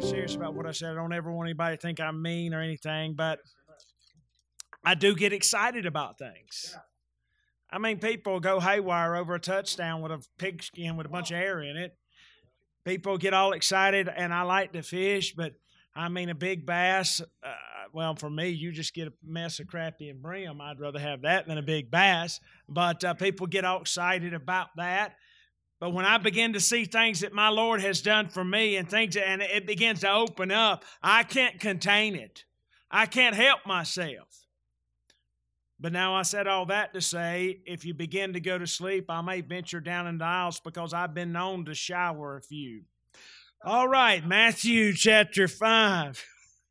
serious about what I said. I don't ever want anybody to think I'm mean or anything, but I do get excited about things. I mean, people go haywire over a touchdown with a pigskin with a bunch of air in it. People get all excited, and I like to fish, but I mean, a big bass, well, for me, you just get a mess of crappie and brim. I'd rather have that than a big bass. But people get all excited about that. But when I begin to see things that my Lord has done for me and it begins to open up, I can't contain it. I can't help myself. But now I said all that to say, if you begin to go to sleep, I may venture down in the aisles because I've been known to shower a few. All right, Matthew chapter 5.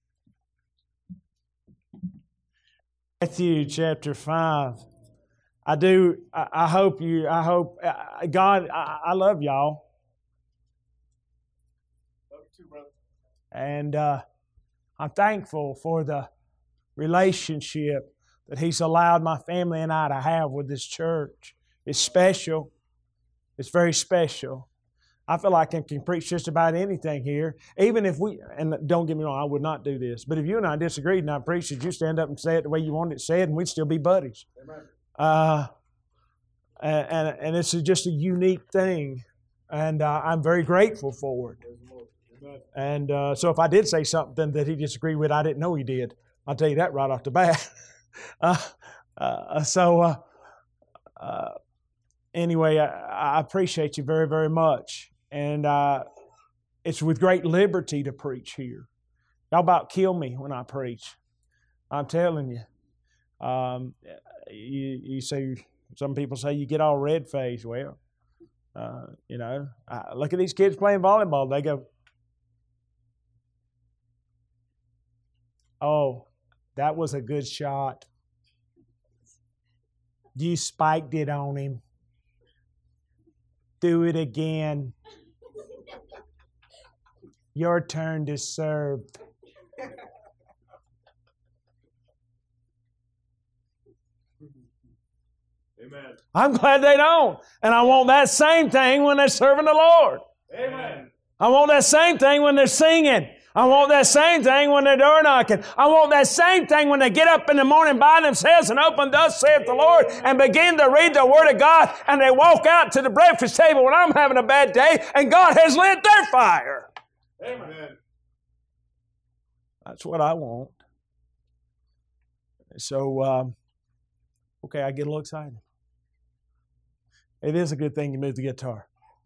Matthew chapter 5. I hope God, I love y'all. Love you too, brother. And I'm thankful for the relationship that He's allowed my family and I to have with this church. It's special. It's very special. I feel like I can preach just about anything here. Even if and don't get me wrong, I would not do this. But if you and I disagreed and I preached it, you stand up and say it the way you want it said, and we'd still be buddies. Amen. And it's just a unique thing. And I'm very grateful for it. Amen. And so if I did say something that he disagreed with, I didn't know he did. I'll tell you that right off the bat. Anyway, I appreciate you very, very much. And it's with great liberty to preach here. Y'all about kill me when I preach. I'm telling you. You say, some people say you get all red-faced. Well, look at these kids playing volleyball. They go, oh, that was a good shot. You spiked it on him. Do it again. Your turn to serve. Amen. I'm glad they don't. And I want that same thing when they're serving the Lord. Amen. I want that same thing when they're singing. I want that same thing when they're door knocking. I want that same thing when they get up in the morning by themselves and open, thus saith the Lord, and begin to read the Word of God, and they walk out to the breakfast table when I'm having a bad day, and God has lit their fire. Amen. That's what I want. So, okay, I get a little excited. It is a good thing you moved the guitar.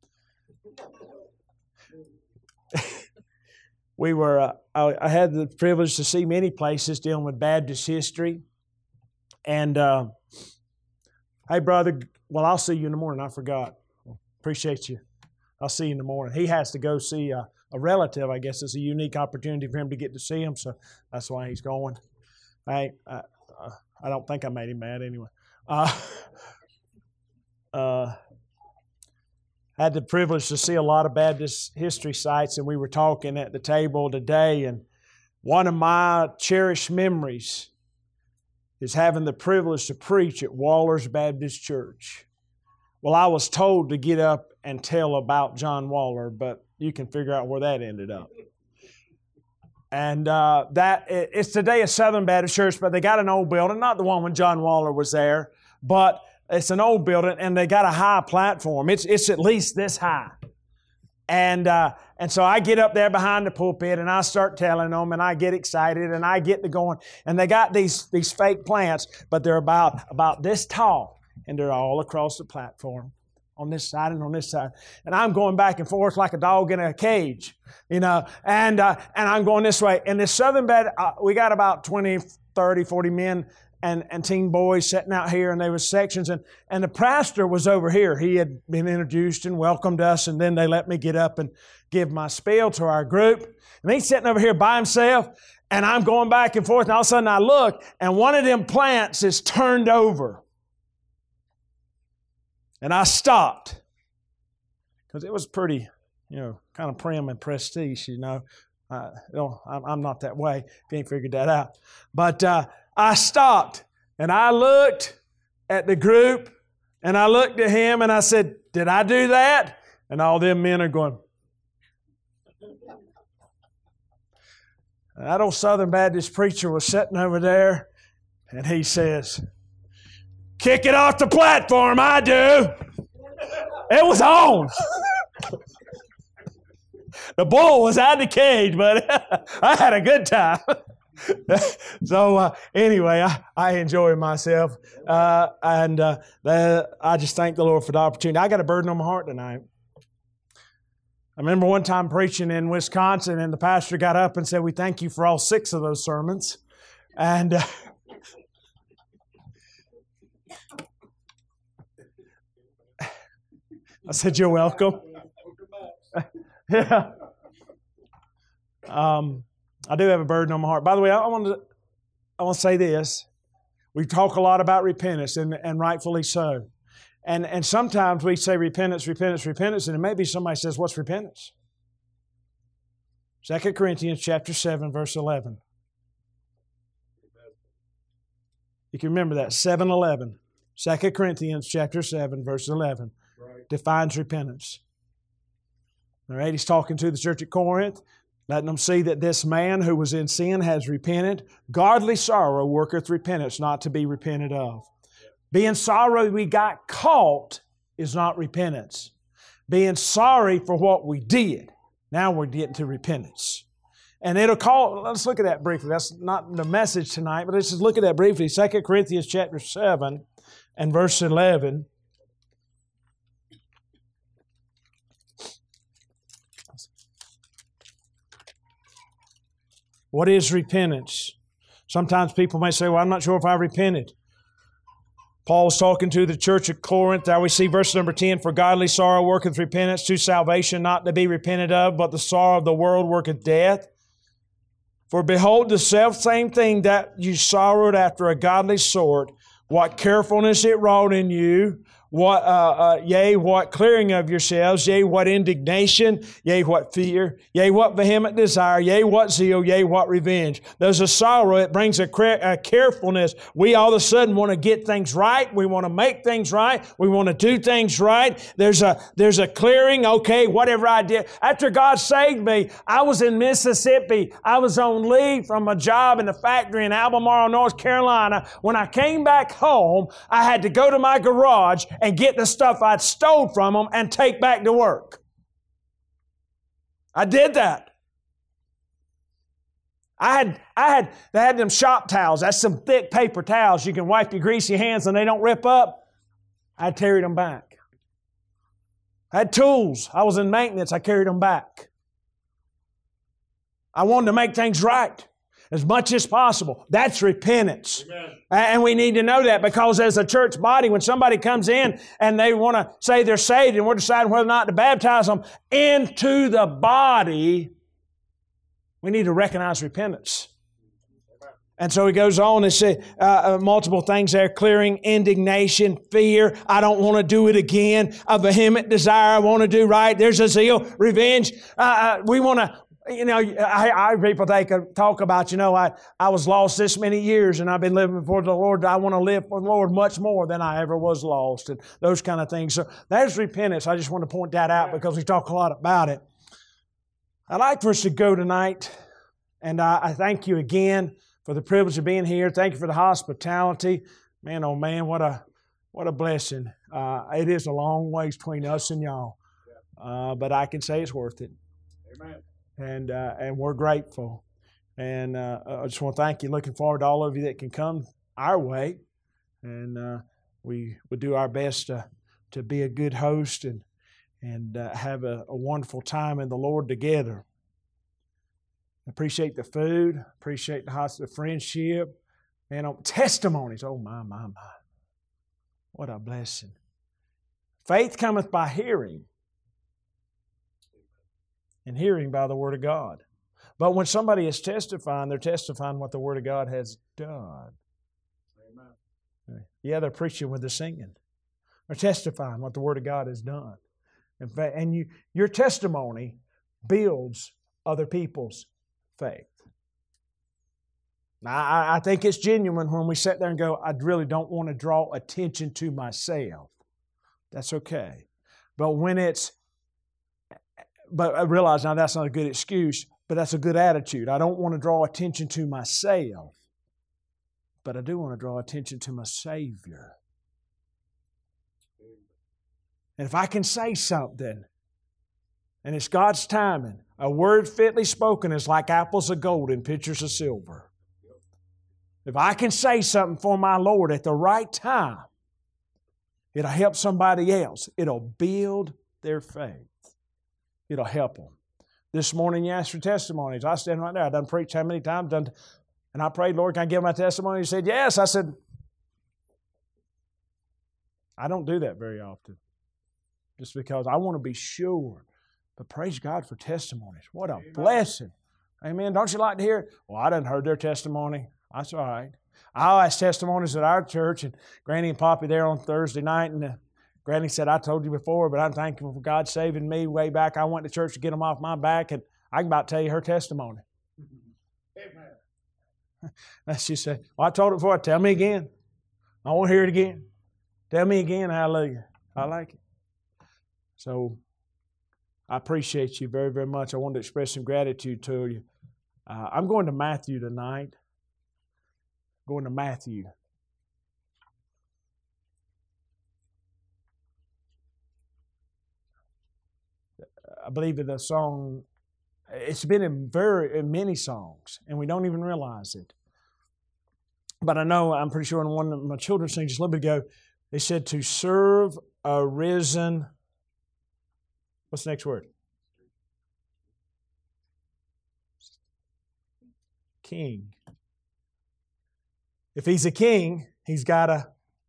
I had the privilege to see many places dealing with Baptist history. And, hey, brother, well, I'll see you in the morning. I forgot. Appreciate you. I'll see you in the morning. He has to go see a relative. I guess it's a unique opportunity for him to get to see him, so that's why he's going. I don't think I made him mad anyway. I had the privilege to see a lot of Baptist history sites, and we were talking at the table today, and one of my cherished memories is having the privilege to preach at Waller's Baptist Church. Well, I was told to get up and tell about John Waller, but you can figure out where that ended up. And it's today a Southern Baptist Church, but they got an old building, not the one when John Waller was there, but it's an old building, and they got a high platform. It's at least this high. And so I get up there behind the pulpit, and I start telling them, and I get excited, and I get to going. And they got these fake plants, but they're about this tall, and they're all across the platform, on this side and on this side. And I'm going back and forth like a dog in a cage, and I'm going this way. And this Southern Baptist, we got about 20, 30, 40 men and teen boys sitting out here, and there was sections, and the pastor was over here. He had been introduced and welcomed us, and then they let me get up and give my spiel to our group. And he's sitting over here by himself, and I'm going back and forth, and all of a sudden I look, and one of them plants is turned over. And I stopped, because it was pretty, kind of prim and prestige, I'm not that way, if you ain't figured that out. But I stopped, and I looked at the group, and I looked at him, and I said, did I do that? And all them men are going. And that old Southern Baptist preacher was sitting over there, and he says, "Kick it off the platform, I do." It was on. The bull was out of the cage, but I had a good time. So anyway, I enjoy myself. And I just thank the Lord for the opportunity. I got a burden on my heart tonight. I remember one time preaching in Wisconsin, and the pastor got up and said, "We thank you for all 6 of those sermons." And I said, "You're welcome." Yeah. I do have a burden on my heart. By the way, I want to say this. We talk a lot about repentance, and rightfully so. And sometimes we say repentance, repentance, repentance, and maybe somebody says, "What's repentance?" 2 Corinthians chapter 7, verse 11. You can remember that, 7:11. 2 Corinthians chapter 7, verse 11 defines repentance. All right, he's talking to the church at Corinth, letting them see that this man who was in sin has repented. Godly sorrow worketh repentance, not to be repented of. Being sorry we got caught is not repentance. Being sorry for what we did, now we're getting to repentance. And let's look at that briefly. That's not the message tonight, but let's just look at that briefly. 2 Corinthians chapter 7 and verse 11. What is repentance? Sometimes people may say, "Well, I'm not sure if I repented." Paul's talking to the church at Corinth. There we see verse number 10, "For godly sorrow worketh repentance to salvation, not to be repented of, but the sorrow of the world worketh death. For behold, the selfsame thing that you sorrowed after a godly sort, what carefulness it wrought in you, what clearing of yourselves, yea, what indignation, yea, what fear, yea, what vehement desire, yea, what zeal, yea, what revenge." There's a sorrow, it brings a carefulness. We all of a sudden want to get things right. We want to make things right. We want to do things right. There's a clearing, okay, whatever I did. After God saved me, I was in Mississippi. I was on leave from a job in a factory in Albemarle, North Carolina. When I came back home, I had to go to my garage and get the stuff I'd stole from them and take back to work. I did that. They had them shop towels. That's some thick paper towels. You can wipe your greasy hands and they don't rip up. I carried them back. I had tools. I was in maintenance. I carried them back. I wanted to make things right as much as possible. That's repentance. Amen. And we need to know that, because as a church body, when somebody comes in and they want to say they're saved and we're deciding whether or not to baptize them into the body, we need to recognize repentance. And so he goes on and says multiple things there: clearing, indignation, fear. I don't want to do it again. A vehement desire. I want to do right. There's a zeal, revenge. We want to. I people talk about, I was lost this many years and I've been living before the Lord. I want to live for the Lord much more than I ever was lost, and those kind of things. So there's repentance. I just want to point that out because we talk a lot about it. I'd like for us to go tonight, and I thank you again for the privilege of being here. Thank you for the hospitality. Man, oh man, what a blessing. It is a long ways between us and y'all, but I can say it's worth it. Amen. And we're grateful. And I just want to thank you. Looking forward to all of you that can come our way. And we would do our best to be a good host and have a wonderful time in the Lord together. Appreciate the food. Appreciate the friendship. And testimonies. Oh, my. What a blessing. Faith cometh by hearing, and hearing by the Word of God. But when somebody is testifying, they're testifying what the Word of God has done. Amen. Yeah, they're preaching with the singing. They're testifying what the Word of God has done. In fact, and your testimony builds other people's faith. Now, I think it's genuine when we sit there and go, I really don't want to draw attention to myself. That's okay. But I realize now that's not a good excuse. But that's a good attitude. I don't want to draw attention to myself, but I do want to draw attention to my Savior. And if I can say something, and it's God's timing, a word fitly spoken is like apples of gold in pitchers of silver. If I can say something for my Lord at the right time, it'll help somebody else. It'll build their faith. It'll help them. This morning you asked for testimonies. I stand right there. I done preached how many times? And I prayed, Lord, can I give my testimony? He said, yes. I said, I don't do that very often. Just because I want to be sure. But praise God for testimonies. What a blessing. Amen. Don't you like to hear it? Well, I done heard their testimony. That's all right. I'll ask testimonies at our church, and Granny and Poppy there on Thursday night, and Granny said, I told you before, but I'm thankful for God saving me way back. I went to church to get them off my back, and I can about tell you her testimony. Amen. And she said, well, I told it before. Tell me again. I want to hear it again. Tell me again. Hallelujah. I like it. So I appreciate you very, very much. I wanted to express some gratitude to you. I'm going to Matthew tonight. Going to Matthew. I believe that the song, it's been in many songs, and we don't even realize it. But I know, I'm pretty sure in one of my children sang just a little bit ago, they said to serve a risen, what's the next word? King. If He's a king, He's got a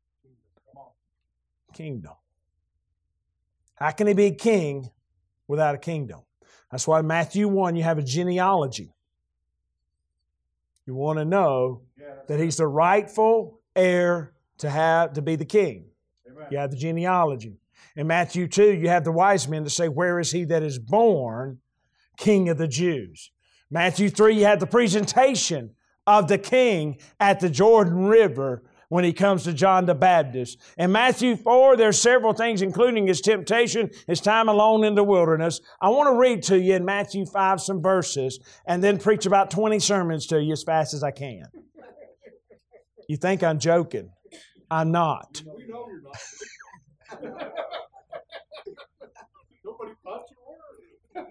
kingdom. How can He be a king without a kingdom? That's why in Matthew 1 you have a genealogy. You want to know that He's the rightful heir to be the king. Amen. You have the genealogy. In Matthew 2 you have the wise men to say, where is He that is born King of the Jews? Matthew 3 you have the presentation of the king at the Jordan River when He comes to John the Baptist. In Matthew 4, there are several things, including His temptation, His time alone in the wilderness. I want to read to you in Matthew 5 some verses and then preach about 20 sermons to you as fast as I can. You think I'm joking? I'm not. We know you're not. Nobody thought you were.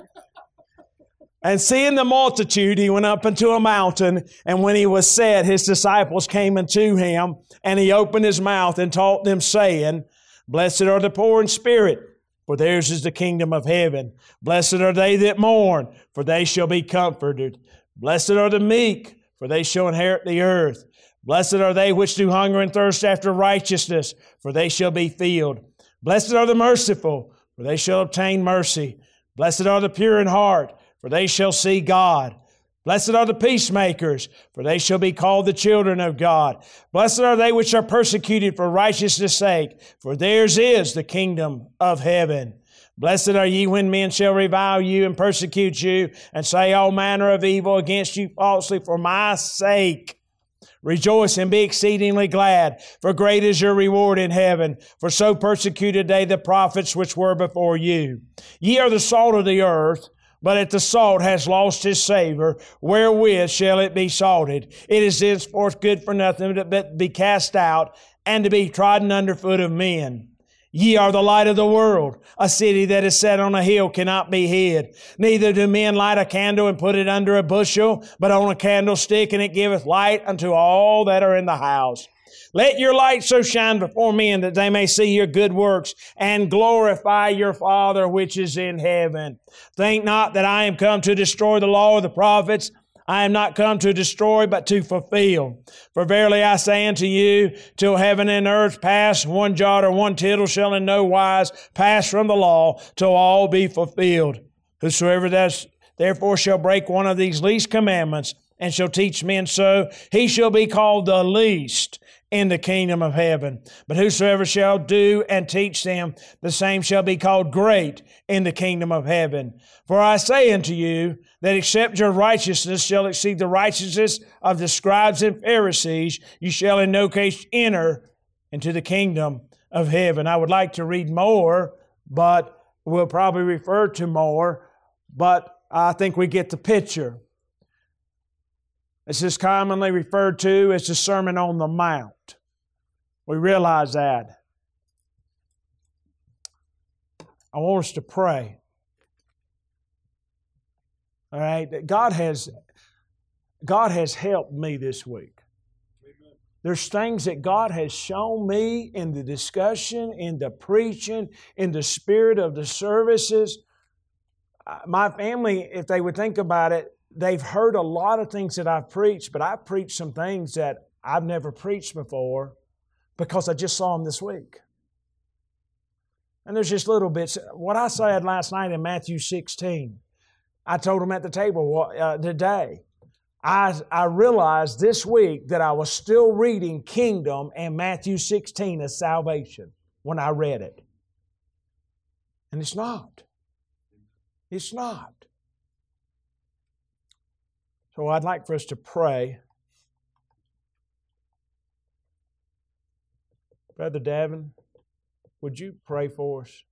And seeing the multitude, He went up into a mountain, and when He was set, His disciples came unto Him, and He opened His mouth and taught them, saying, Blessed are the poor in spirit, for theirs is the kingdom of heaven. Blessed are they that mourn, for they shall be comforted. Blessed are the meek, for they shall inherit the earth. Blessed are they which do hunger and thirst after righteousness, for they shall be filled. Blessed are the merciful, for they shall obtain mercy. Blessed are the pure in heart, for they shall see God. Blessed are the peacemakers, for they shall be called the children of God. Blessed are they which are persecuted for righteousness' sake, for theirs is the kingdom of heaven. Blessed are ye when men shall revile you and persecute you, and say all manner of evil against you falsely for my sake. Rejoice and be exceedingly glad, for great is your reward in heaven. For so persecuted they the prophets which were before you. Ye are the salt of the earth. But if the salt has lost his savor, wherewith shall it be salted? It is henceforth good for nothing but to be cast out and to be trodden under foot of men. Ye are the light of the world. A city that is set on a hill cannot be hid. Neither do men light a candle and put it under a bushel, but on a candlestick, and it giveth light unto all that are in the house. Let your light so shine before men that they may see your good works and glorify your Father which is in heaven. Think not that I am come to destroy the law of the prophets. I am not come to destroy, but to fulfill. For verily I say unto you, till heaven and earth pass, one jot or one tittle shall in no wise pass from the law, till all be fulfilled. Whosoever therefore shall break one of these least commandments, and shall teach men so, he shall be called the least in the kingdom of heaven. But whosoever shall do and teach them, the same shall be called great in the kingdom of heaven. For I say unto you, that except your righteousness shall exceed the righteousness of the scribes and Pharisees, you shall in no case enter into the kingdom of heaven. I would like to read more, but we'll probably refer to more. But I think we get the picture. This is commonly referred to as the Sermon on the Mount. We realize that. I want us to pray. All right? God has helped me this week. There's things that God has shown me in the discussion, in the preaching, in the spirit of the services. My family, if they would think about it, they've heard a lot of things that I've preached, but I've preached some things that I've never preached before because I just saw them this week. And there's just little bits. What I said last night in Matthew 16, I told them at the table today. I realized this week that I was still reading Kingdom and Matthew 16 as salvation when I read it. And it's not. It's not. So I'd like for us to pray. Brother Davin, would you pray for us?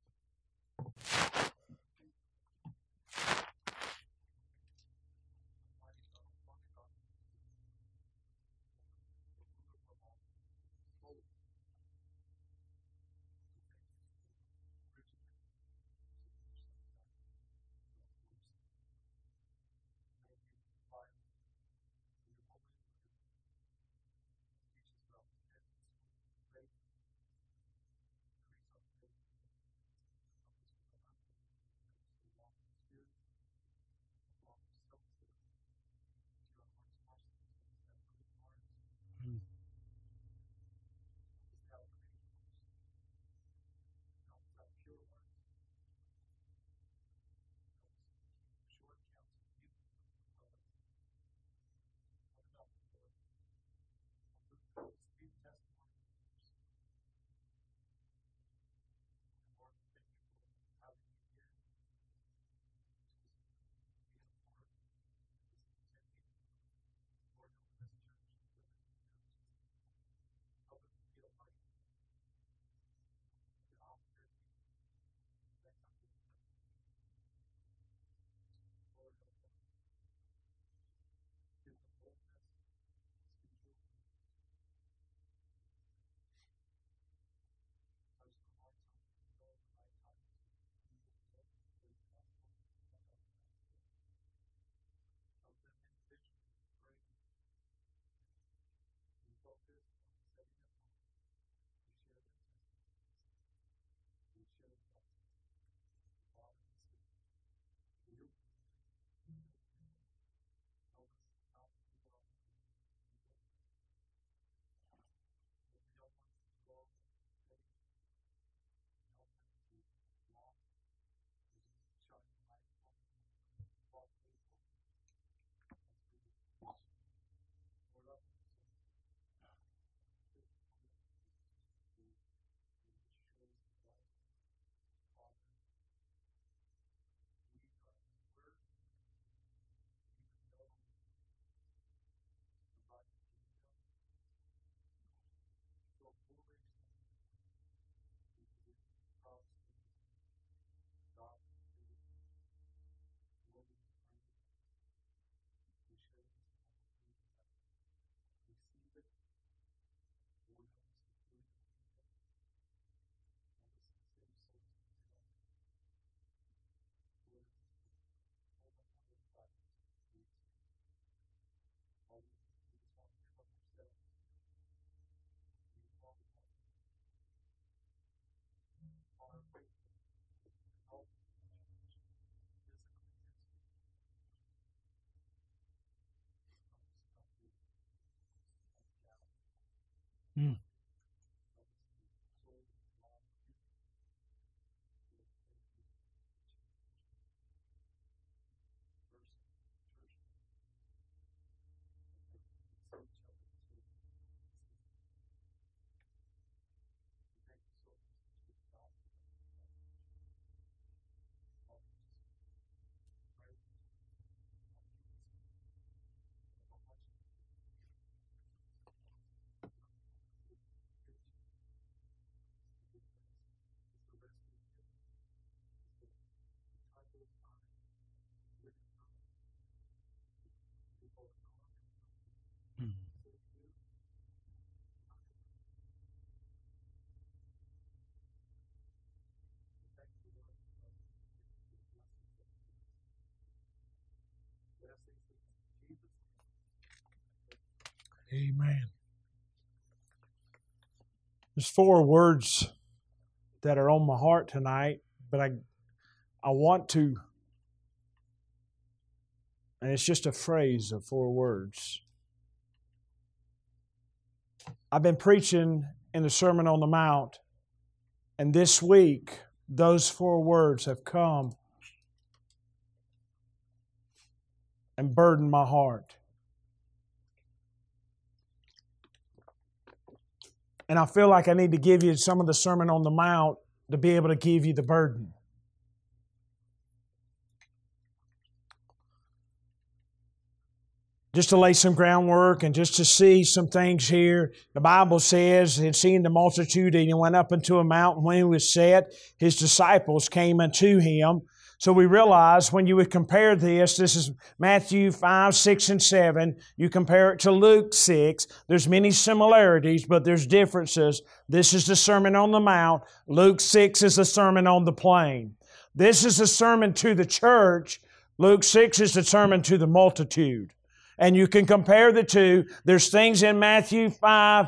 Mm. Amen. There's 4 words that are on my heart tonight, but I want to, and it's just a phrase of 4 words. I've been preaching in the Sermon on the Mount, and this week those 4 words have come and burdened my heart. And I feel like I need to give you some of the Sermon on the Mount to be able to give you the burden. Just to lay some groundwork and just to see some things here. The Bible says, and seeing the multitude, and he went up into a mountain. When he was set, his disciples came unto him. So we realize when you would compare this is Matthew 5, 6, and 7. You compare it to Luke 6. There's many similarities, but there's differences. This is the Sermon on the Mount. Luke 6 is the Sermon on the Plain. This is the sermon to the church. Luke 6 is the sermon to the multitude. And you can compare the two. There's things in Matthew 5,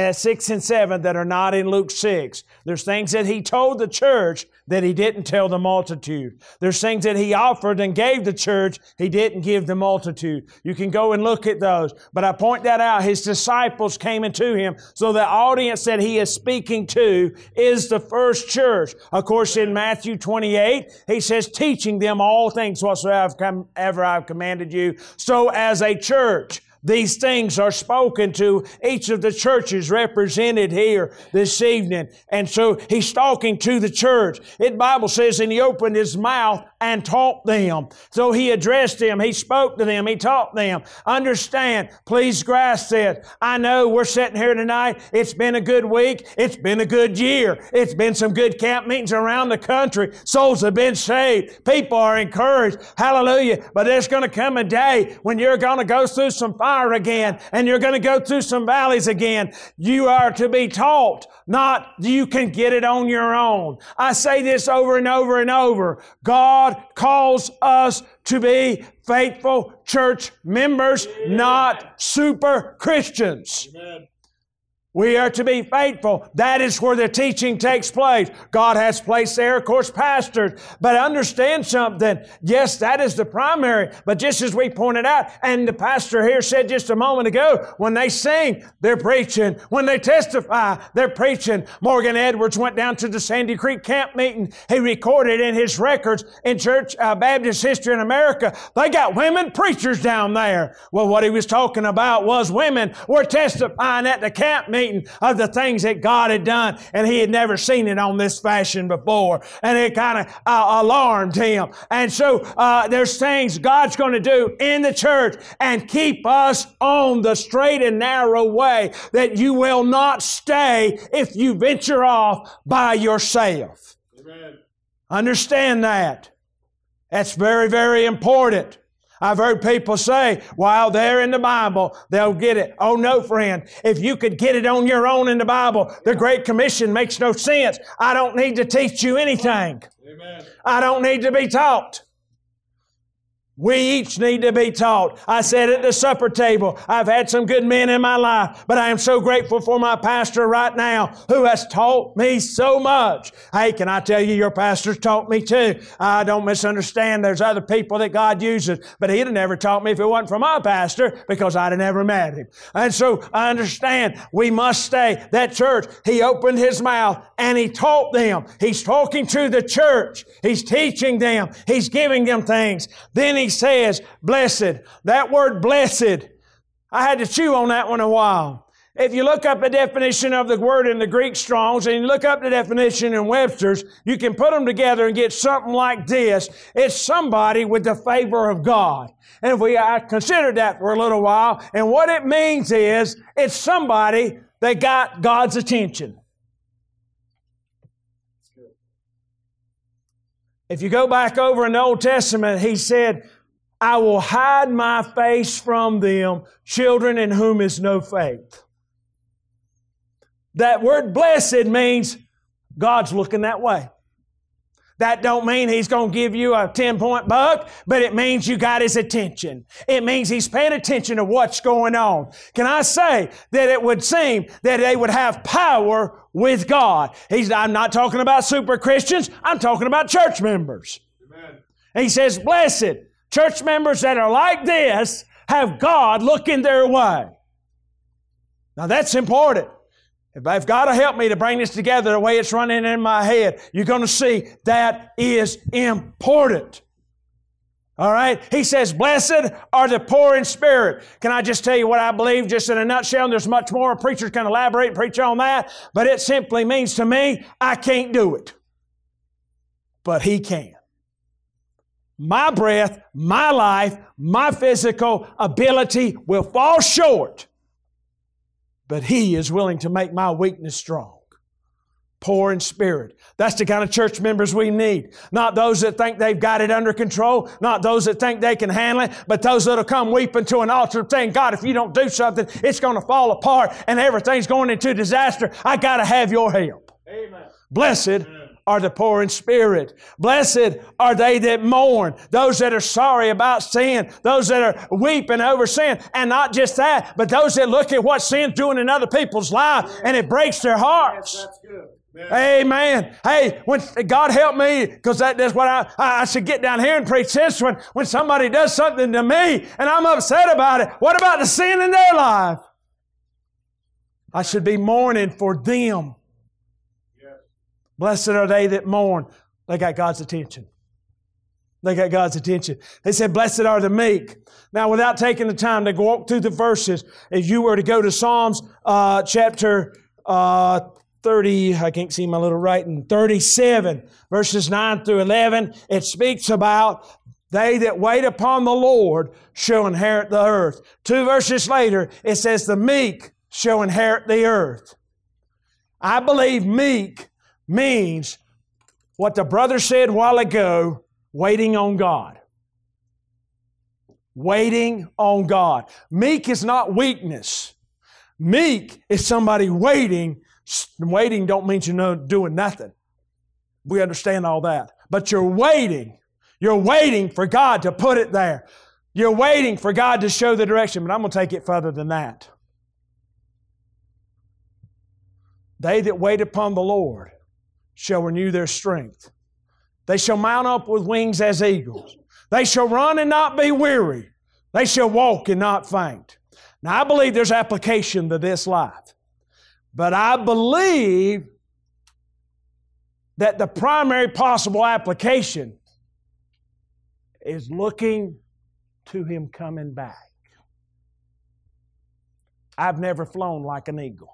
6 and 7 that are not in Luke 6. There's things that he told the church that he didn't tell the multitude. There's things that he offered and gave the church he didn't give the multitude. You can go and look at those. But I point that out. His disciples came into him. So the audience that he is speaking to is the first church. Of course, in Matthew 28, he says, teaching them all things whatsoever I've commanded you. So as a church, these things are spoken to each of the churches represented here this evening. And so he's talking to the church. The Bible says, and he opened his mouth and taught them. So he addressed them. He spoke to them. He taught them. Understand, please grasp this. I know we're sitting here tonight. It's been a good week. It's been a good year. It's been some good camp meetings around the country. Souls have been saved. People are encouraged. Hallelujah. But there's going to come a day when you're going to go through some fire again, and you're going to go through some valleys again. You are to be taught, not you can get it on your own. I say this over and over and over. God calls us to be faithful church members, not super Christians. Amen. We are to be faithful. That is where the teaching takes place. God has placed there, of course, pastors. But understand something. Yes, that is the primary. But just as we pointed out, and the pastor here said just a moment ago, when they sing, they're preaching. When they testify, they're preaching. Morgan Edwards went down to the Sandy Creek camp meeting. He recorded in his records in church Baptist history in America, they got women preachers down there. Well, what he was talking about was women were testifying at the camp meeting of the things that God had done, and he had never seen it on this fashion before, and it kind of alarmed him. And so there's things God's going to do in the church and keep us on the straight and narrow way that you will not stay if you venture off by yourself. Amen. Understand that. That's very, very important. I've heard people say, while they're in the Bible, they'll get it. Oh no, friend. If you could get it on your own in the Bible, the Great Commission makes no sense. I don't need to teach you anything. Amen. I don't need to be taught. We each need to be taught. I said at the supper table, I've had some good men in my life, but I am so grateful for my pastor right now who has taught me so much. Hey, can I tell you, your pastor's taught me too. I don't misunderstand. There's other people that God uses, but he'd have never taught me if it wasn't for my pastor because I'd have never met him. And so I understand we must stay. That church, he opened his mouth and he taught them. He's talking to the church. He's teaching them. He's giving them things. Then he says, blessed. That word blessed, I had to chew on that one a while. If you look up the definition of the word in the Greek Strongs and you look up the definition in Webster's, you can put them together and get something like this. It's somebody with the favor of God. And I considered that for a little while, and what it means is it's somebody that got God's attention. If you go back over in the Old Testament, he said, I will hide my face from them, children in whom is no faith. That word blessed means God's looking that way. That don't mean He's going to give you a 10-point buck, but it means you got His attention. It means He's paying attention to what's going on. Can I say that it would seem that they would have power with God? I'm not talking about super Christians. I'm talking about church members. Amen. He says, blessed church members that are like this have God looking their way. Now that's important. If God will help me to bring this together the way it's running in my head, you're going to see that is important. All right? He says, blessed are the poor in spirit. Can I just tell you what I believe just in a nutshell? And there's much more. A preacher can elaborate and preach on that. But it simply means to me, I can't do it. But He can. My breath, my life, my physical ability will fall short. But He is willing to make my weakness strong. Poor in spirit. That's the kind of church members we need. Not those that think they've got it under control. Not those that think they can handle it. But those that will come weeping to an altar saying, God, if you don't do something, it's going to fall apart and everything's going into disaster. I got to have your help. Amen. Blessed are the poor in spirit. Blessed are they that mourn. Those that are sorry about sin. Those that are weeping over sin. And not just that, but those that look at what sin's doing in other people's lives and it breaks their hearts. Yes, that's good. Amen. Hey, when God help me, because that's what I should get down here and preach this when somebody does something to me and I'm upset about it. What about the sin in their life? I should be mourning for them. Blessed are they that mourn. They got God's attention. They got God's attention. They said, blessed are the meek. Now, without taking the time to walk through the verses, if you were to go to Psalms chapter 30, I can't see my little writing, 37, verses 9 through 11, it speaks about they that wait upon the Lord shall inherit the earth. 2 verses later, it says the meek shall inherit the earth. I believe meek means what the brother said a while ago, waiting on God. Waiting on God. Meek is not weakness. Meek is somebody waiting. Waiting don't mean you're doing nothing. We understand all that. But you're waiting. You're waiting for God to put it there. You're waiting for God to show the direction. But I'm going to take it further than that. They that wait upon the Lord shall renew their strength. They shall mount up with wings as eagles. They shall run and not be weary. They shall walk and not faint. Now, I believe there's application to this life. But I believe that the primary possible application is looking to Him coming back. I've never flown like an eagle.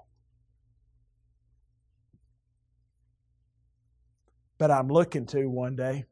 But I'm looking to one day.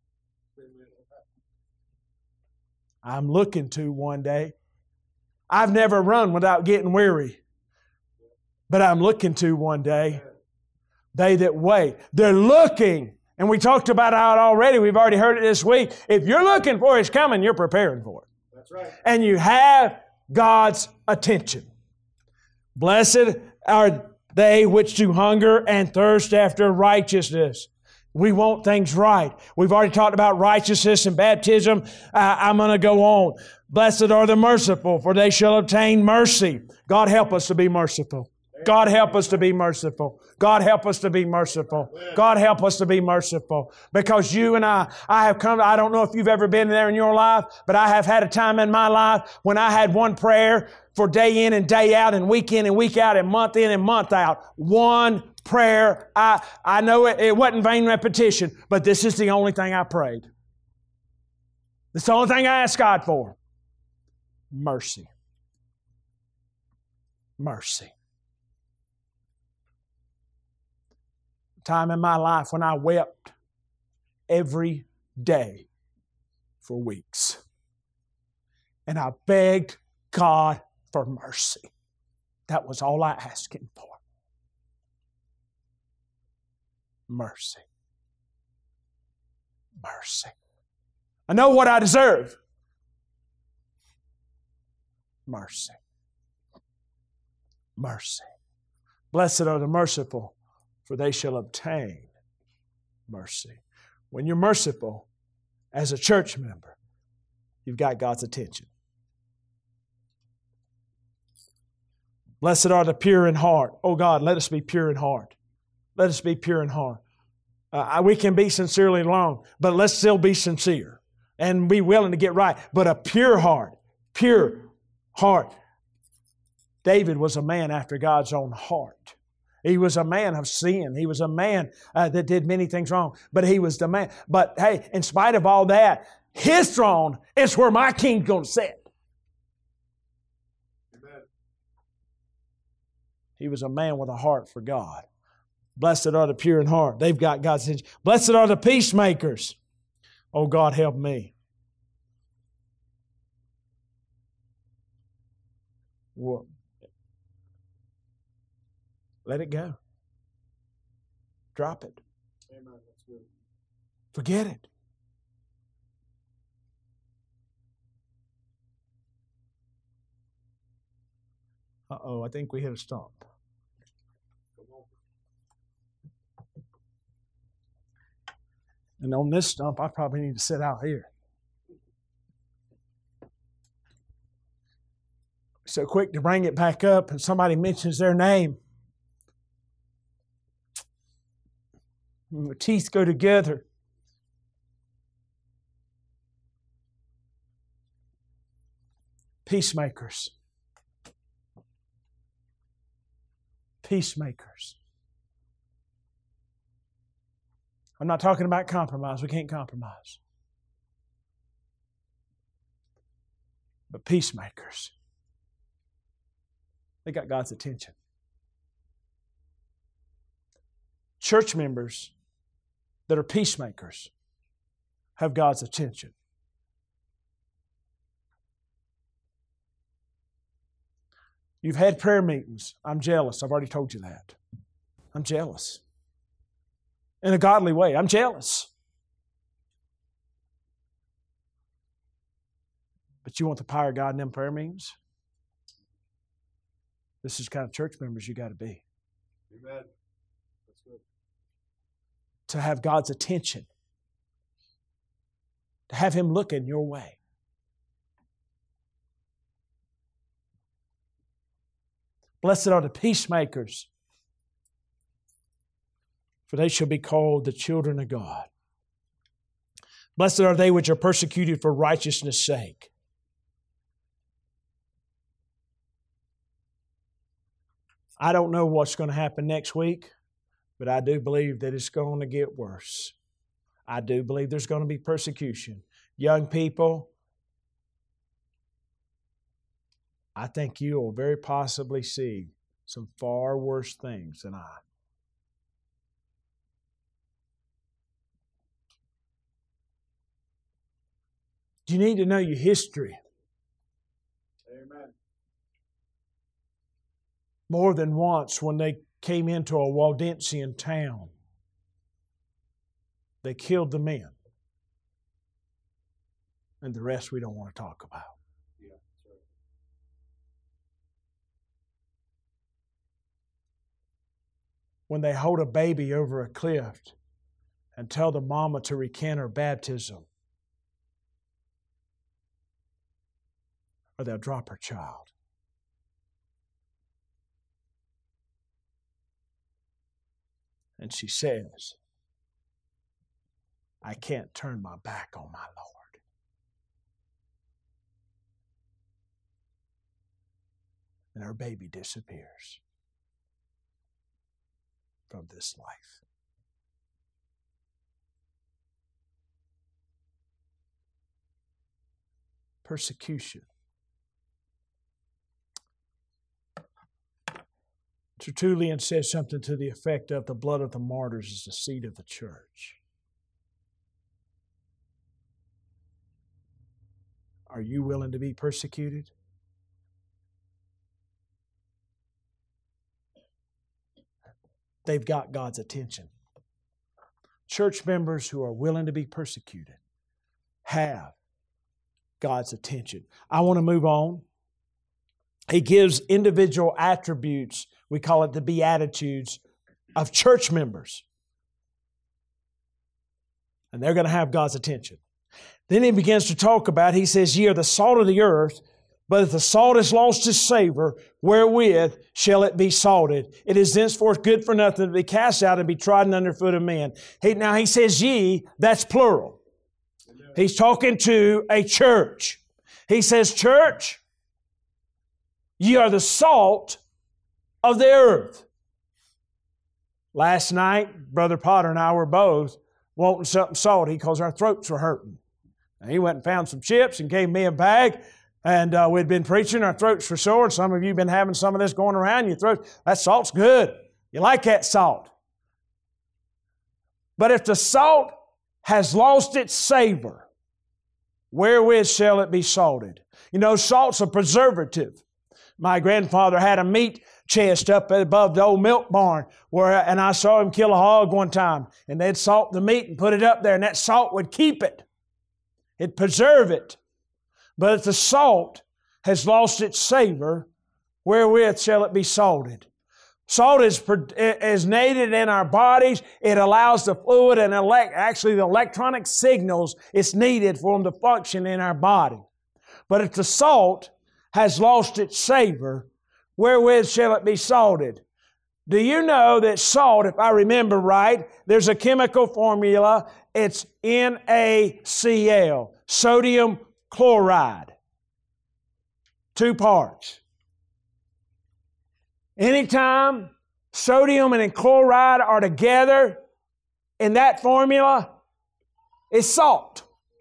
I'm looking to one day. I've never run without getting weary. But I'm looking to one day. They that wait. They're looking. And we talked about it already. We've already heard it this week. If you're looking for His coming, you're preparing for it. That's right. And you have God's attention. Blessed are they which do hunger and thirst after righteousness. We want things right. We've already talked about righteousness and baptism. I'm going to go on. Blessed are the merciful, for they shall obtain mercy. God help us to be merciful. God help us to be merciful. God help us to be merciful. God help us to be merciful. Because you and I have come, I don't know if you've ever been there in your life, but I have had a time in my life when I had one prayer for day in and day out and week in and week out and month in and month out. One prayer. I know it wasn't vain repetition, but this is the only thing I prayed. It's the only thing I asked God for. Mercy. Mercy. Time in my life when I wept every day for weeks. And I begged God for mercy. That was all I asked Him for. Mercy. Mercy. I know what I deserve. mercy. Mercy. Blessed are the merciful, for they shall obtain mercy. When you're merciful as a church member, you've got God's attention. Blessed are the pure in heart. Oh God, let us be pure in heart. Let us be pure in heart. We can be sincerely wrong, but let's still be sincere and be willing to get right. But a pure heart, pure heart. David was a man after God's own heart. He was a man of sin. He was a man that did many things wrong, but he was the man. But hey, in spite of all that, His throne is where my king's going to sit. Amen. He was a man with a heart for God. Blessed are the pure in heart. They've got God's attention. Blessed are the peacemakers. Oh God, help me. Well, let it go. Drop it. Amen. That's good. Forget it. Uh-oh, I think we hit a stump. Come on. And on this stump, I probably need to sit out here. So quick to bring it back up, and somebody mentions their name. And the teeth go together. Peacemakers. Peacemakers. I'm not talking about compromise. We can't compromise. But peacemakers. They got God's attention. Church members that are peacemakers have God's attention. You've had prayer meetings. I'm jealous. I've already told you that. I'm jealous. In a godly way, I'm jealous. But you want the power of God in them prayer meetings? This is the kind of church members you got to be. Amen. That's good. To have God's attention. To have Him looking your way. Blessed are the peacemakers, for they shall be called the children of God. Blessed are they which are persecuted for righteousness' sake. I don't know what's going to happen next week, but I do believe that it's going to get worse. I do believe there's going to be persecution. Young people, I think you will very possibly see some far worse things than I. You need to know your history. Amen. More than once when they came into a Waldensian town, they killed the men. And the rest we don't want to talk about. Yeah, that's right. When they hold a baby over a cliff and tell the mama to recant her baptism, or they'll drop her child. And she says, I can't turn my back on my Lord. And her baby disappears from this life. Persecution. Tertullian says something to the effect of the blood of the martyrs is the seed of the church. Are you willing to be persecuted? They've got God's attention. Church members who are willing to be persecuted have God's attention. I want to move on. He gives individual attributes, we call it the Beatitudes, of church members. And they're going to have God's attention. Then he begins to talk about, he says, ye are the salt of the earth, but if the salt has lost its savor, wherewith shall it be salted? It is thenceforth good for nothing to be cast out and be trodden under foot of men. Now he says ye, that's plural. He's talking to a church. He says, church, ye are the salt of the earth. Last night, Brother Potter and I were both wanting something salty because our throats were hurting. And he went and found some chips and gave me a bag. And we'd been preaching, our throats were sore. Some of you have been having some of this going around your throat. That salt's good. You like that salt. But if the salt has lost its savor, wherewith shall it be salted? You know, salt's a preservative. My grandfather had a meat chest up above the old milk barn and I saw him kill a hog one time. And they'd salt the meat and put it up there, and that salt would keep it. It'd preserve it. But if the salt has lost its savor, wherewith shall it be salted? Salt is needed in our bodies. It allows the fluid and actually the electronic signals it's needed for them to function in our body. But if the salt has lost its savor, wherewith shall it be salted? Do you know that salt, if I remember right, there's a chemical formula. It's NaCl, sodium chloride. 2 parts. Anytime sodium and chloride are together in that formula, it's salt.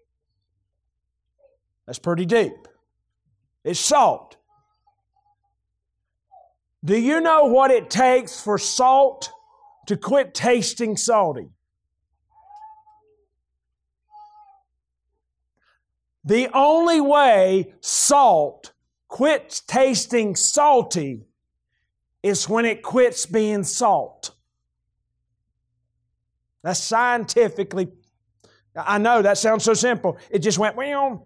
That's pretty deep. It's salt. Do you know what it takes for salt to quit tasting salty? The only way salt quits tasting salty is when it quits being salt. That's scientifically, I know that sounds so simple. It just went, well.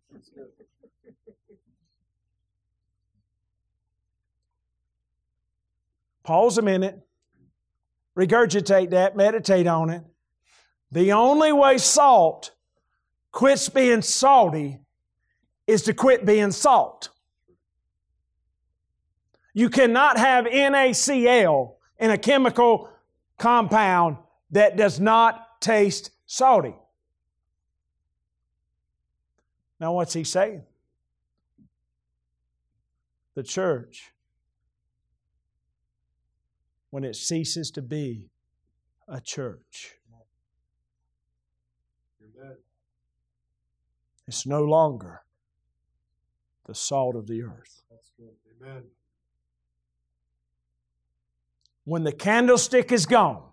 Pause a minute, regurgitate that, meditate on it. The only way salt quits being salty is to quit being salt. You cannot have NaCl in a chemical compound that does not taste salty. Now what's he saying? The church, when it ceases to be a church, it's no longer the salt of the earth. That's good. Amen. When the candlestick is gone,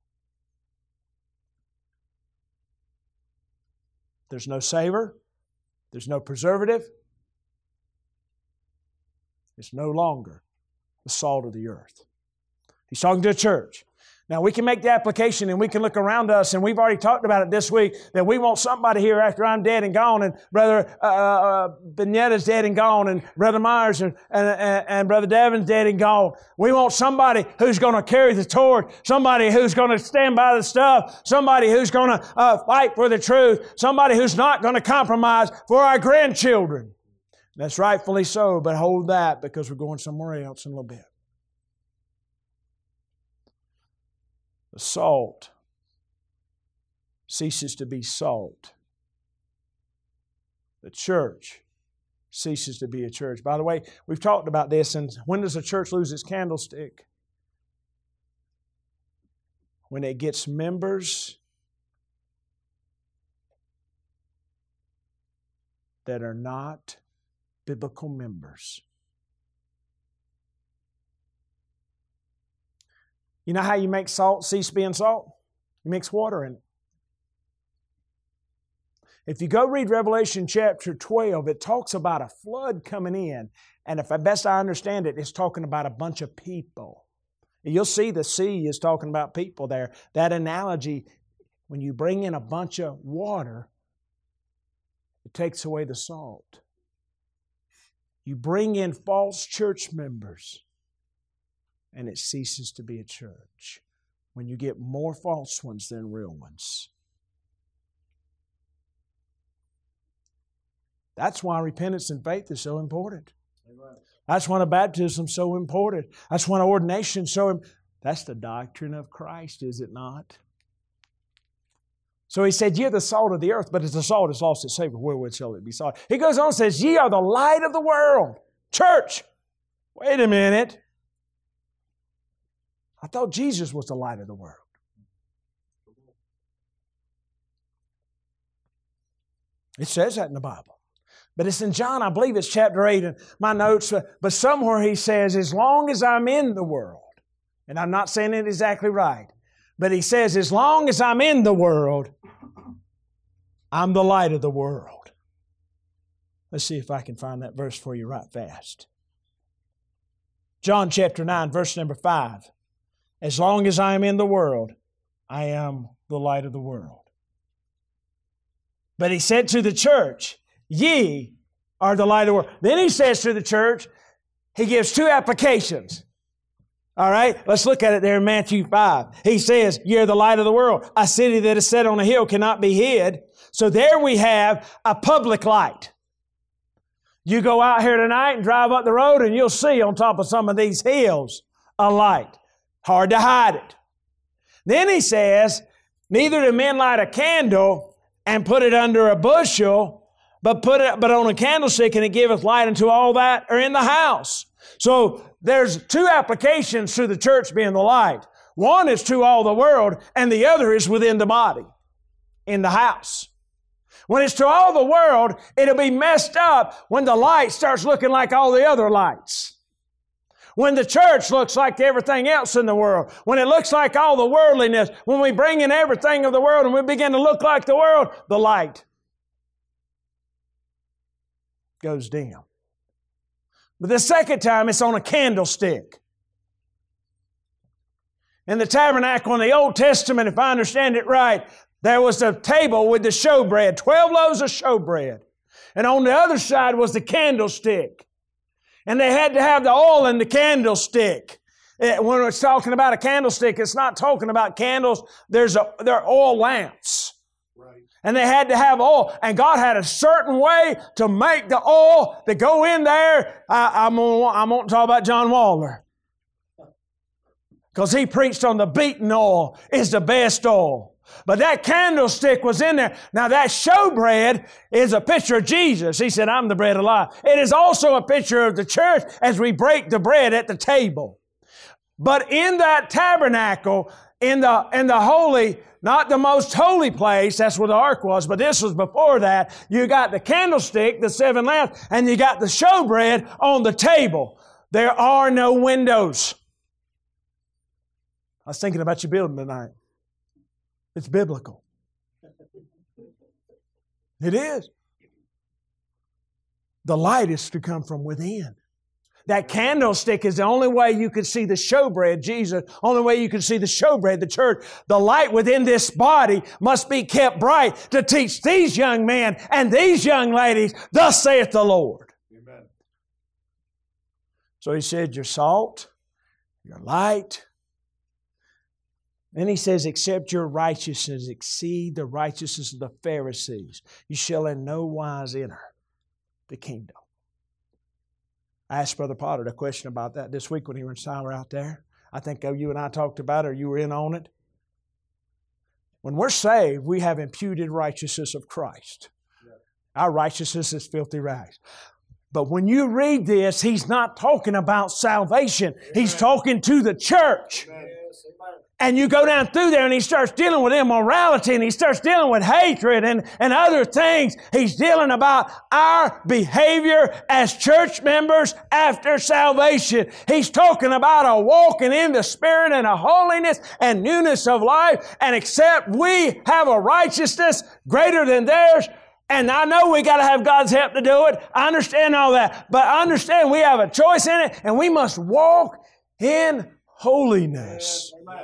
there's no savor, there's no preservative, it's no longer the salt of the earth. He's talking to a church. Now, we can make the application and we can look around us, and we've already talked about it this week, that we want somebody here after I'm dead and gone, and Brother Vignetta's dead and gone, and Brother Myers and Brother Devin's dead and gone. We want somebody who's going to carry the torch, somebody who's going to stand by the stuff, somebody who's going to fight for the truth, somebody who's not going to compromise for our grandchildren. That's rightfully so, but hold that, because we're going somewhere else in a little bit. The salt ceases to be salt. The church ceases to be a church. By the way, we've talked about this, and when does a church lose its candlestick? When it gets members that are not biblical members. You know how you make salt cease being salt? You mix water in it. If you go read Revelation chapter 12, it talks about a flood coming in. And if best I understand it, it's talking about a bunch of people. You'll see the sea is talking about people there. That analogy, when you bring in a bunch of water, it takes away the salt. You bring in false church members, and it ceases to be a church when you get more false ones than real ones. That's why repentance and faith is so important. Amen. That's why the baptism is so important. That's why ordination is so important. That's the doctrine of Christ, is it not? So He said, ye are the salt of the earth, but as the salt has lost its savor, wherewith shall it be salt? He goes on and says, ye are the light of the world. Church, wait a minute. I thought Jesus was the light of the world. It says that in the Bible. But it's in John, I believe it's chapter 8 in my notes, but somewhere He says, as long as I'm in the world, and I'm not saying it exactly right, but He says, as long as I'm in the world, I'm the light of the world. Let's see if I can find that verse for you right fast. John chapter 9, verse number 5. As long as I am in the world, I am the light of the world. But He said to the church, ye are the light of the world. Then He says to the church, He gives two applications. All right, let's look at it there in Matthew 5. He says, ye are the light of the world. A city that is set on a hill cannot be hid. So there we have a public light. You go out here tonight and drive up the road and you'll see on top of some of these hills a light. Hard to hide it. Then He says, neither do men light a candle and put it under a bushel, but on a candlestick, and it giveth light unto all that are in the house. So there's two applications to the church being the light. One is to all the world, and the other is within the body, in the house. When it's to all the world, it'll be messed up when the light starts looking like all the other lights. When the church looks like everything else in the world, when it looks like all the worldliness, when we bring in everything of the world and we begin to look like the world, the light goes dim. But the second time, it's on a candlestick. In the tabernacle in the Old Testament, if I understand it right, there was a table with the showbread, 12 loaves of showbread. And on the other side was the candlestick. And they had to have the oil in the candlestick. When it's talking about a candlestick, it's not talking about candles. They're oil lamps. Right. And they had to have oil. And God had a certain way to make the oil that go in there. I'm going to talk about John Waller. Because he preached on the beaten oil is the best oil. But that candlestick was in there. Now that showbread is a picture of Jesus. He said, I'm the bread of life. It is also a picture of the church as we break the bread at the table. But in that tabernacle, in the holy, not the most holy place, that's where the ark was, but this was before that, you got the candlestick, the 7 lamps, and you got the showbread on the table. There are no windows. I was thinking about your building tonight. It's biblical. It is. The light is to come from within. That candlestick is the only way you could see the showbread, Jesus. Only way you can see the showbread, the church. The light within this body must be kept bright to teach these young men and these young ladies, thus saith the Lord. Amen. So He said, you're salt, you're light. Then He says, except your righteousness exceed the righteousness of the Pharisees, you shall in no wise enter the kingdom. I asked Brother Potter a question about that this week when he was in Siler out there. I think you and I talked about it, or you were in on it. When we're saved, we have imputed righteousness of Christ. Our righteousness is filthy rags. But when you read this, He's not talking about salvation. He's talking to the church. And you go down through there and He starts dealing with immorality and He starts dealing with hatred and other things. He's dealing about our behavior as church members after salvation. He's talking about a walking in the Spirit and a holiness and newness of life. And except we have a righteousness greater than theirs, and I know we got to have God's help to do it. I understand all that. But I understand we have a choice in it and we must walk in holiness. Amen.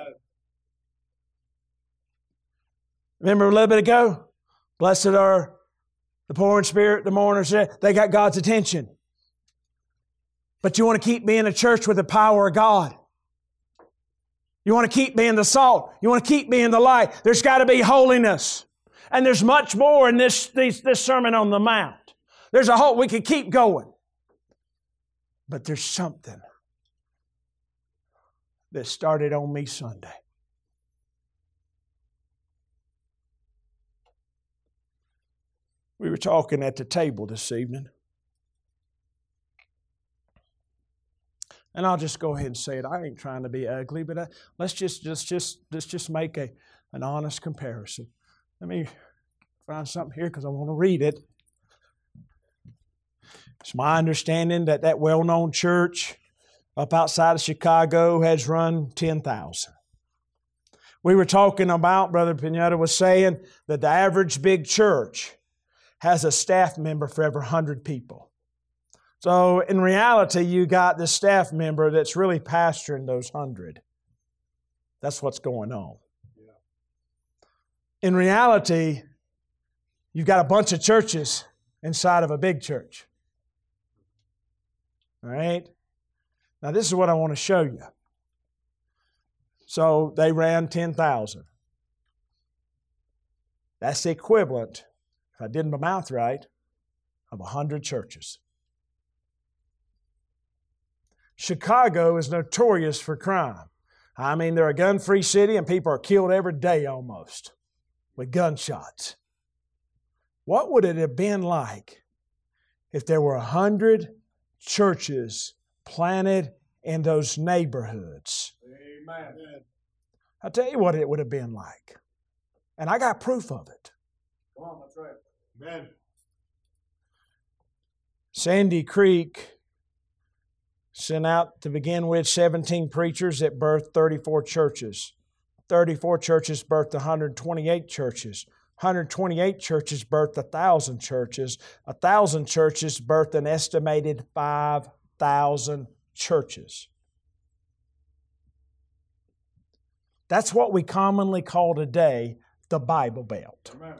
Remember a little bit ago? Blessed are the poor in spirit, the mourners. They got God's attention. But you want to keep being a church with the power of God. You want to keep being the salt. You want to keep being the light. There's got to be holiness. And there's much more in this Sermon on the Mount. There's a whole, we could keep going. But there's something that started on me Sunday. We were talking at the table this evening. And I'll just go ahead and say it. I ain't trying to be ugly, but let's just make an honest comparison. Let me find something here because I want to read it. It's my understanding that well-known church up outside of Chicago has run 10,000. We were talking about, Brother Pinata was saying, that the average big church has a staff member for every 100 people. So in reality, you got this staff member that's really pastoring those 100. That's what's going on. In reality, you've got a bunch of churches inside of a big church. All right? Now this is what I want to show you. So they ran 10,000. That's the equivalent, if I did my mouth right, of 100 churches. Chicago is notorious for crime. I mean, they're a gun-free city and people are killed every day almost with gunshots. What would it have been like if there were 100 churches planted in those neighborhoods? Amen. I'll tell you what it would have been like. And I got proof of it. Come on, that's right. Amen. Sandy Creek sent out, to begin with, 17 preachers that birthed 34 churches. 34 churches birthed 128 churches. 128 churches birthed 1,000 churches. 1,000 churches birthed an estimated 5,000 churches. That's what we commonly call today the Bible Belt. Amen.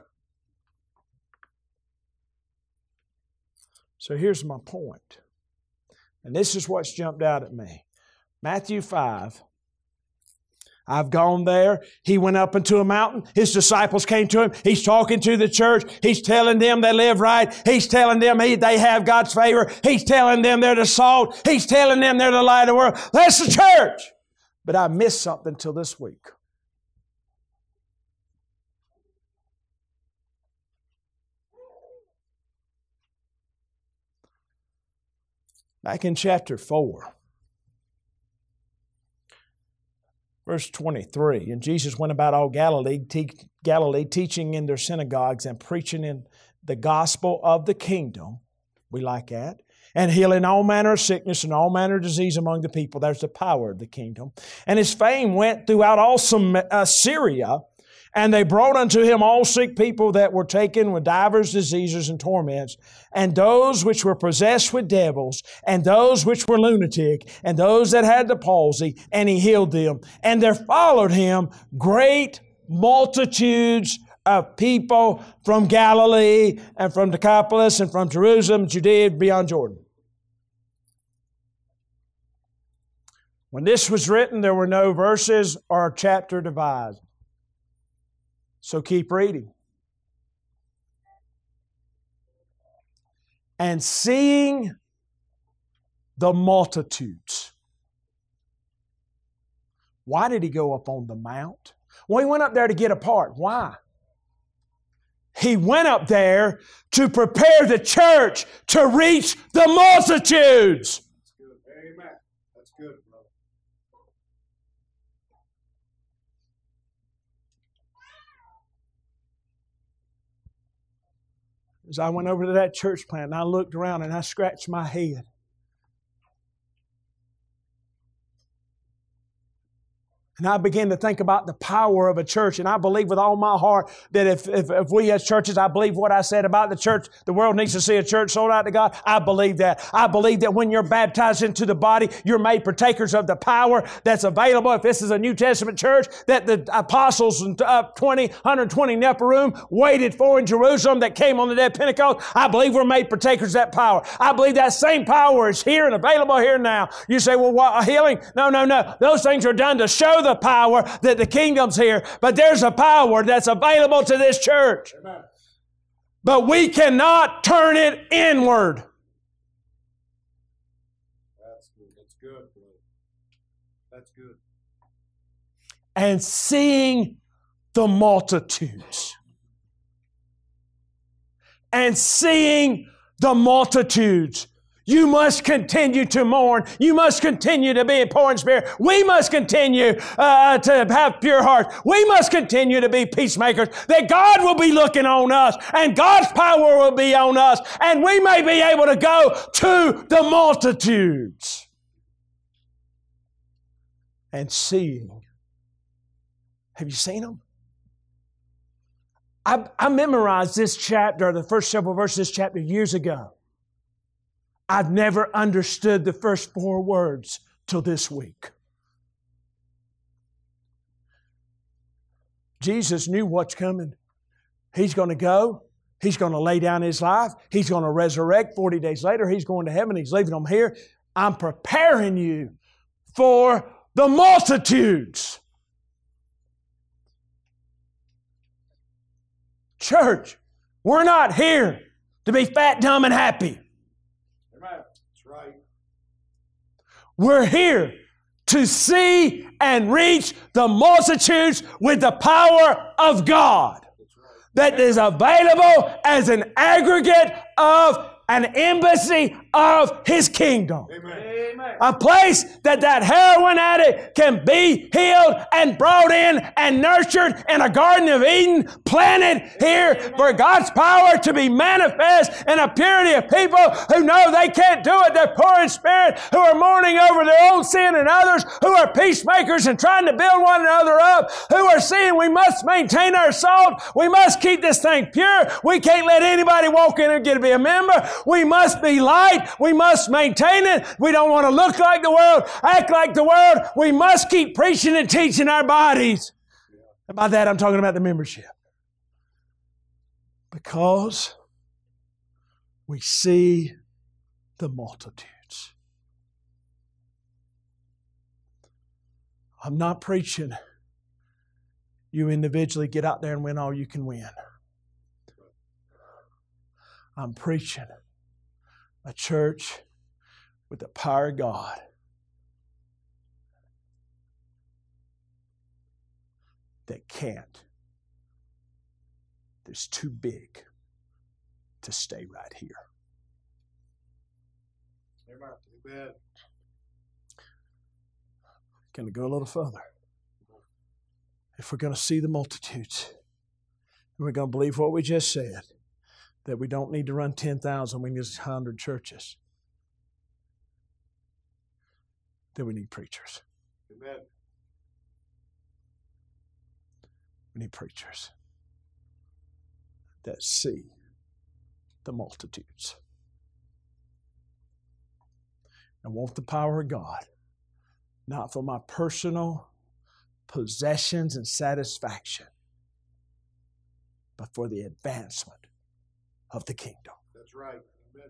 So here's my point. And this is what's jumped out at me. Matthew 5. I've gone there. He went up into a mountain. His disciples came to him. He's talking to the church. He's telling them they live right. He's telling them they have God's favor. He's telling them they're the salt. He's telling them they're the light of the world. That's the church. But I missed something till this week. Back in chapter 4, verse 23, and Jesus went about all Galilee, teaching in their synagogues and preaching in the gospel of the kingdom. We like that. And healing all manner of sickness and all manner of disease among the people. There's the power of the kingdom. And His fame went throughout all Syria, and they brought unto Him all sick people that were taken with divers diseases and torments, and those which were possessed with devils, and those which were lunatic, and those that had the palsy, and He healed them. And there followed Him great multitudes of people from Galilee, and from Decapolis, and from Jerusalem, Judea, beyond Jordan. When this was written, there were no verses or chapter divided. So keep reading. And seeing the multitudes. Why did He go up on the mount? Well, He went up there to get apart. Why? He went up there to prepare the church to reach the multitudes. That's good. Amen. That's good, brother. As I went over to that church plant and I looked around and I scratched my head. And I began to think about the power of a church. And I believe with all my heart that if we as churches, I believe what I said about the church, the world needs to see a church sold out to God. I believe that. I believe that when you're baptized into the body, you're made partakers of the power that's available. If this is a New Testament church that the apostles in 120 in the upper room waited for in Jerusalem that came on the day of Pentecost, I believe we're made partakers of that power. I believe that same power is here and available here now. You say, well, what, a healing? No. Those things are done to show the power that the kingdom's here. But there's a power that's available to this church. Amen. But we cannot turn it inward. That's good. That's good, brother. That's good. And seeing the multitudes. And seeing the multitudes. You must continue to mourn. You must continue to be poor in spirit. We must continue to have pure hearts. We must continue to be peacemakers. That God will be looking on us and God's power will be on us and we may be able to go to the multitudes. And seeing. Have you seen them? I memorized this chapter, the first several verses of this chapter years ago. I've never understood the first 4 words till this week. Jesus knew what's coming. He's going to go. He's going to lay down His life. He's going to resurrect. 40 days later, He's going to heaven. He's leaving them here. I'm preparing you for the multitudes. Church, we're not here to be fat, dumb, and happy. We're here to see and reach the multitudes with the power of God that is available as an aggregate of an embassy of His kingdom. Amen. A place that heroin addict can be healed and brought in and nurtured in a Garden of Eden, planted here for God's power to be manifest in a purity of people who know they can't do it. They're poor in spirit, who are mourning over their own sin and others, who are peacemakers and trying to build one another up, who are seeing we must maintain our salt. We must keep this thing pure. We can't let anybody walk in and get to be a member. We must be light. We must maintain it. We don't want to look like the world, act like the world. We must keep preaching and teaching our bodies. And by that, I'm talking about the membership. Because we see the multitudes. I'm not preaching you individually get out there and win all you can win. I'm preaching a church with the power of God that can't. That's too big to stay right here. Amen. Can I go a little further? If we're going to see the multitudes, and we're going to believe what we just said, that we don't need to run 10,000, we need 100 churches, then we need preachers. Amen. We need preachers that see the multitudes and want the power of God, not for my personal possessions and satisfaction, but for the advancement of the kingdom. That's right. Amen.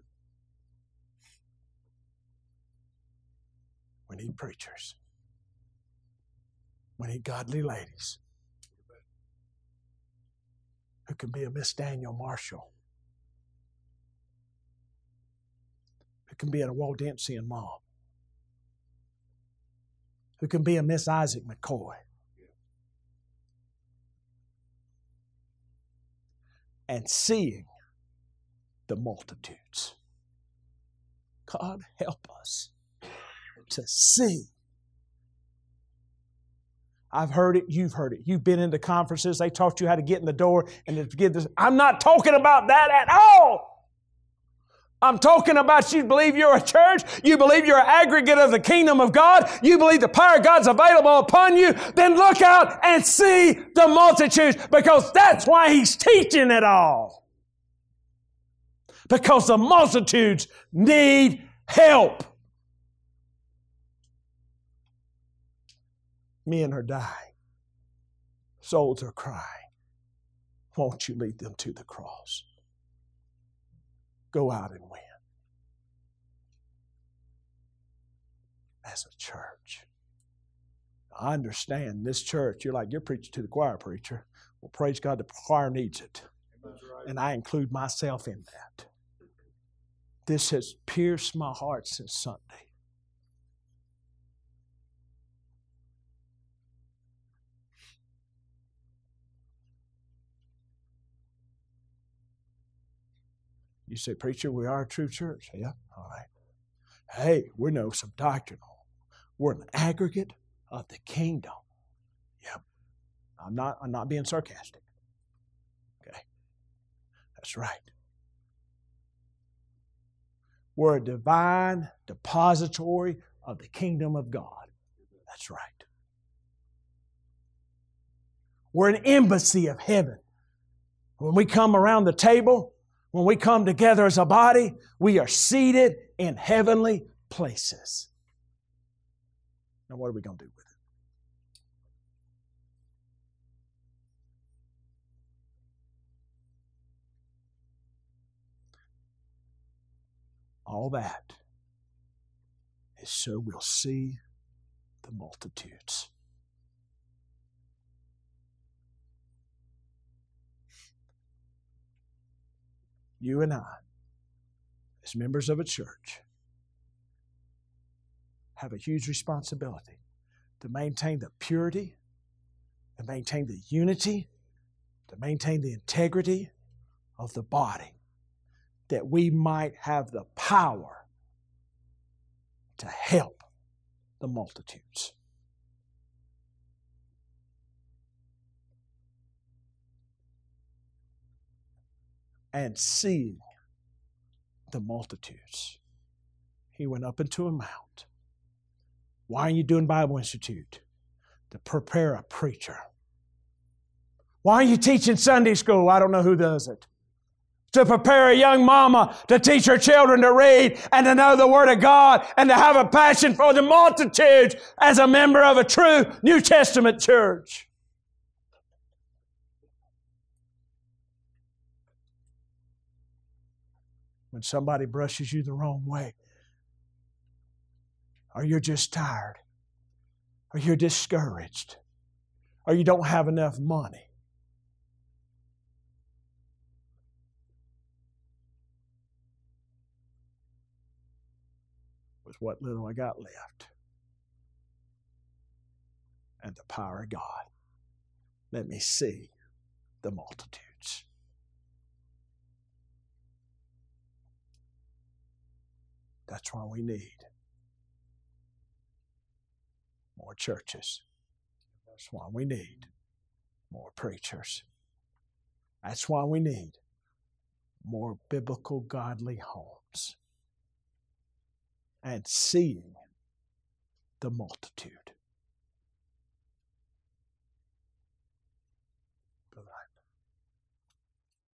We need preachers. We need godly ladies who can be a Miss Daniel Marshall, who can be a Walt Dempsey and mom, who can be a Miss Isaac McCoy, and seeing the multitudes. God help us to see. I've heard it, you've heard it. You've been into conferences, they taught you how to get in the door and to get this. I'm not talking about that at all. I'm talking about you believe you're a church, you believe you're an aggregate of the kingdom of God, you believe the power of God's available upon you, then look out and see the multitudes, because that's why He's teaching it all. Because the multitudes need help. Men are dying. Souls are crying. Won't you lead them to the cross? Go out and win. As a church. I understand this church, you're preaching to the choir, preacher. Well, praise God, the choir needs it. And I include myself in that. This has pierced my heart since Sunday. You say, preacher, we are a true church. Yeah, all right. Hey, we know some doctrinal. We're an aggregate of the kingdom. Yep. I'm not being sarcastic. Okay. That's right. We're a divine depository of the kingdom of God. That's right. We're an embassy of heaven. When we come around the table, when we come together as a body, we are seated in heavenly places. Now, what are we going to do with it? All that is so we'll see the multitudes. You and I, as members of a church, have a huge responsibility to maintain the purity, to maintain the unity, to maintain the integrity of the body, that we might have the power to help the multitudes. And seeing the multitudes, He went up into a mount. Why are you doing Bible Institute? To prepare a preacher. Why are you teaching Sunday school? I don't know who does it. To prepare a young mama to teach her children to read and to know the Word of God and to have a passion for the multitudes as a member of a true New Testament church. When somebody brushes you the wrong way, or you're just tired, or you're discouraged, or you don't have enough money, with what little I got left and the power of God, let me see the multitudes. That's why we need more churches. That's why we need more preachers. That's why we need more biblical, godly homes. And seeing the multitude.